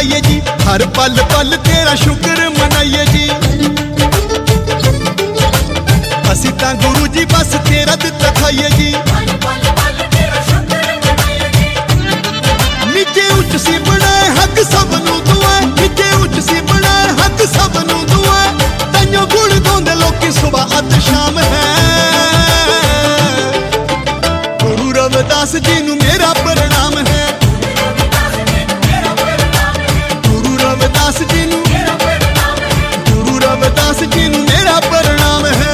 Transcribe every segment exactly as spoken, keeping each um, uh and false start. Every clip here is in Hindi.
गाइए जी, हर पल पल तेरा शुक्र मनाइए जी। असी तां गुरु जी बस तेरा दिता खाइए जी। नीचे उच्च सी बनाए हक सब नू दुआ, नीचे उच्च सी बनाए हक सब नू दुआ। ताइयों गुण गाउंदे लोकी सुबह अत शाम है। गुरु रविदास जी नू मेरा प्रणाम है। गुरु रविदास जी नू, गुरु रविदास जी नू मेरा प्रणाम है।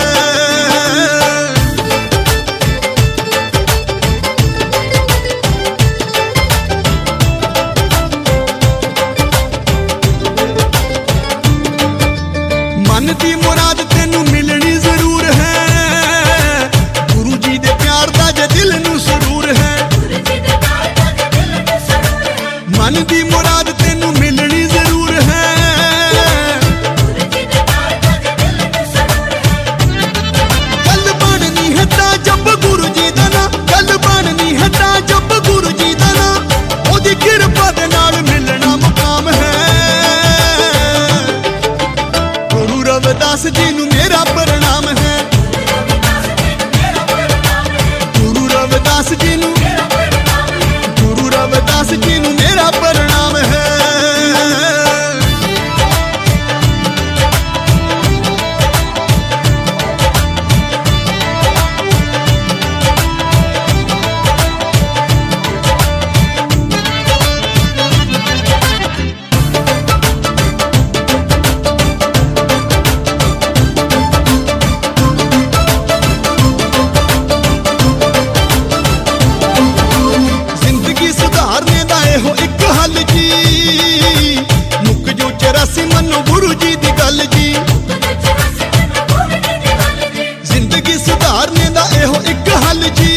मन दी मुराद तेनू मिलनी जरूर है, गुरु जी दे प्यार दा जे दिल नू सुरूर है। मन दी मुराद तेनू मिलनी जरूर है, गल बननी है ता जब गुरु जी दा ना, गल बननी है ता जब गुरु जी दा ना। ओदी किरपा दे नाल मिलना मुकाम है। गुरु रविदास जी नू मेरा प्रणाम है। गुरु रविदास जी नू, गुरु रविदास जी नू मेरा प्रणाम है। जिंदगी सुधारने दा एहो एक हल जी, मुक जो चौरासी मनो गुरु जी दी गल जी। जिंदगी सुधारने दा एहो एक हल जी,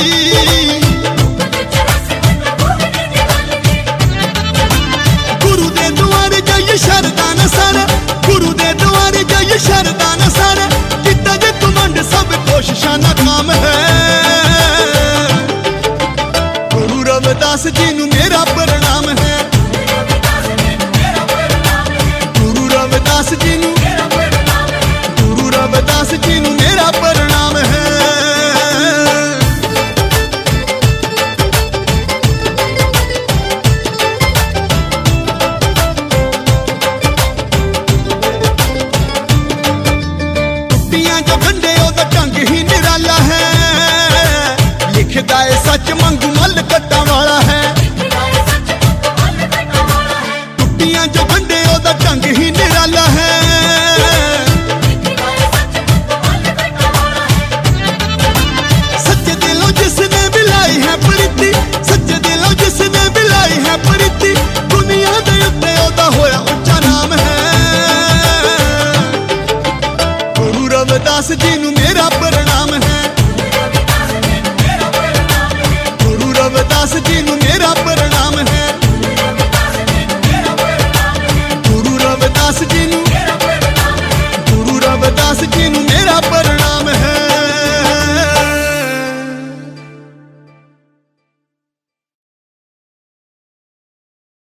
गुरु दे दुआरे जाइए शरदा न सर, गुरु दे दुआरे जाइए शरदा न सर। किता जे घमंड सब कोशिशां नाकाम है। गुरु रविदास जी नू मेरा प्रणाम है। गुरु रविदास जी नू, गुरु रविदास जी नू मेरा प्रणाम है। टुट्टियां जो गंढे ओदा ढंग ही निराला है, लिखदा है सच मंगू मल कट्टा वाला है। टुट्टियां जो गंढे ओदा ढंग ही निराला है, सच्चे दिलों जिसने बिलाई है प्रीति, सच्चे दिलों जिसने बिलाई है प्रीति। दुनिया दे उत्ते ओदा होया उच्चा नाम है। गुरु रविदास जी नू मेरा प्रणाम है। गुरु रविदास जी नू मेरा प्रणाम है। गुरु रविदास जी नू, गुरु रविदास जी